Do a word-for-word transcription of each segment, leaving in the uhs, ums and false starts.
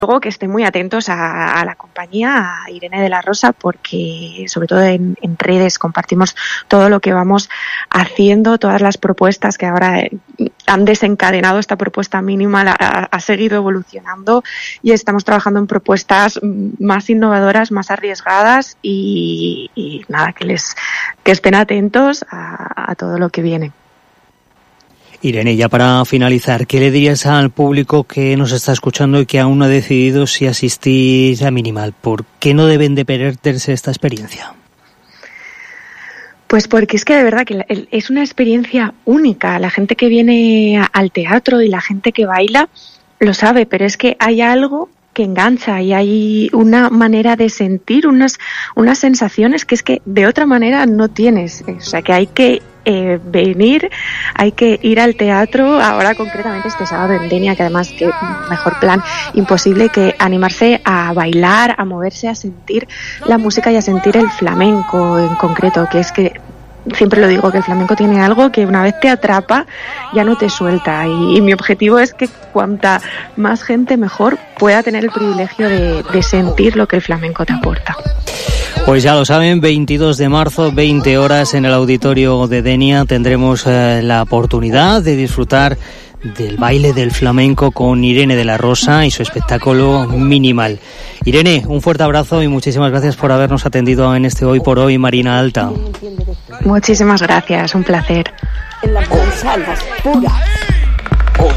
Luego que estén muy atentos a, a la compañía, a Irene de la Rosa, porque sobre todo en, en redes compartimos todo lo que vamos haciendo, todas las propuestas que ahora han desencadenado esta propuesta mínima, la, ha, ha seguido evolucionando y estamos trabajando en propuestas más innovadoras, más arriesgadas y, y nada, que les que estén atentos a, a todo lo que viene. Irene, ya para finalizar, ¿qué le dirías al público que nos está escuchando y que aún no ha decidido si asistir a Minimal? ¿Por qué no deben de perderse esta experiencia? Pues porque es que de verdad que es una experiencia única. La gente que viene al teatro y la gente que baila lo sabe, pero es que hay algo que engancha y hay una manera de sentir unas unas sensaciones que es que de otra manera no tienes. O sea, que hay que eh, venir, hay que ir al teatro, ahora concretamente este sábado en Denia, que además que mejor plan imposible que animarse a bailar, a moverse, a sentir la música y a sentir el flamenco en concreto, que es que siempre lo digo, que el flamenco tiene algo que una vez te atrapa ya no te suelta y, y mi objetivo es que cuanta más gente mejor pueda tener el privilegio de, de sentir lo que el flamenco te aporta. Pues ya lo saben, veintidós de marzo, veinte horas en el auditorio de Denia tendremos eh, la oportunidad de disfrutar del baile del flamenco con Irene de la Rosa y su espectáculo Minimal. Irene, un fuerte abrazo y muchísimas gracias por habernos atendido en este Hoy por Hoy Marina Alta. Muchísimas gracias, un placer. En las manzanas puras. Ole.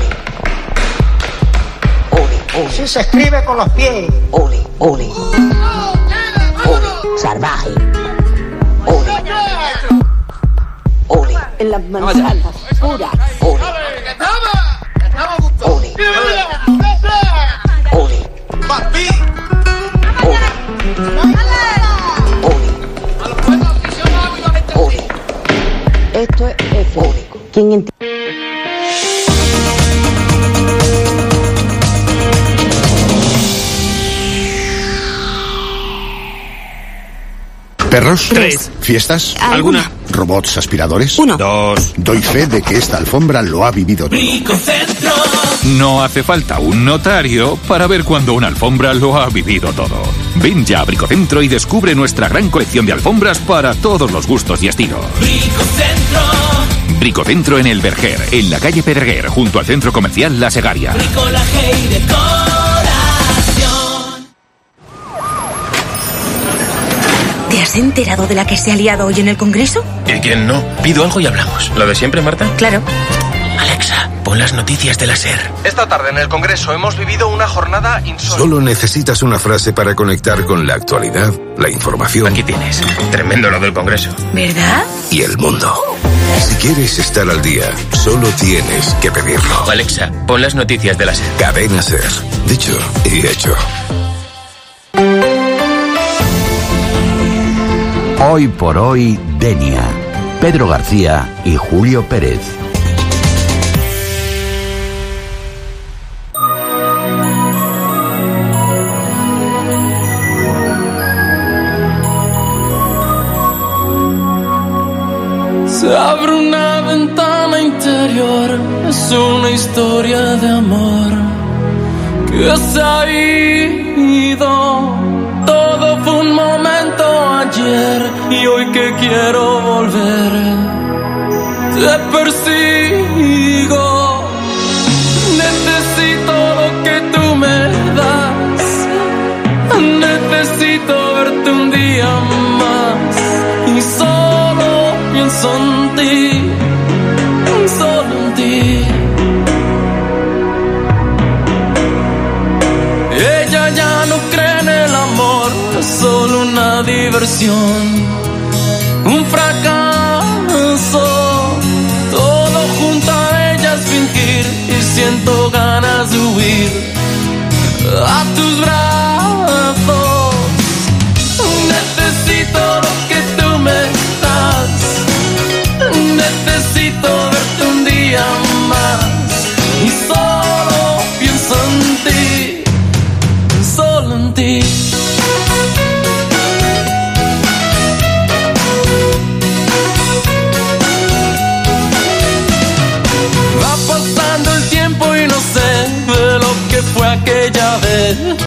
Ole, ole. Sí se escribe con los pies. Ole, ole. Ole. Salvaje. Ole. Ole. En las manzanas puras. Ole. Ole. Ole. Papi. Ole. Ole. Esto es efónico. ¿Quién entiende? ¿Perros? Tres. ¿Fiestas? ¿Alguna? ¿Robots aspiradores? Uno. Dos. Doy fe de que esta alfombra lo ha vivido todo. Bricocentro. No hace falta un notario para ver cuando una alfombra lo ha vivido todo. Ven ya a Bricocentro y descubre nuestra gran colección de alfombras para todos los gustos y estilos. Bricocentro. Bricocentro en El Verger, en la calle Pedreguer, junto al centro comercial La Segaria. Bricolaje y decoración. ¿Te has enterado de la que se ha liado hoy en el Congreso? ¿Y quién no? Pido algo y hablamos. ¿Lo de siempre, Marta? Claro. Alexa, pon las noticias de la SER. Esta tarde en el Congreso hemos vivido una jornada insólita. Solo necesitas una frase para conectar con la actualidad, la información. Aquí tienes. Tremendo lo del Congreso. ¿Verdad? Y el mundo. Si quieres estar al día, solo tienes que pedirlo. Alexa, pon las noticias de la SER. Cadena SER. Dicho y hecho. Hoy por hoy, Denia. Pedro García y Julio Pérez. Se abre una ventana interior, es una historia de amor que se ha ido. Todo fue un momento ayer y hoy que quiero volver, te persigo. Necesito lo que tú me das, necesito verte un día más y solo pienso en ti, solo en ti. Ella ya no cree en el amor, es solo una diversión, un fracaso. Todo junto a ella es fingir y siento ganas de huir a tus brazos.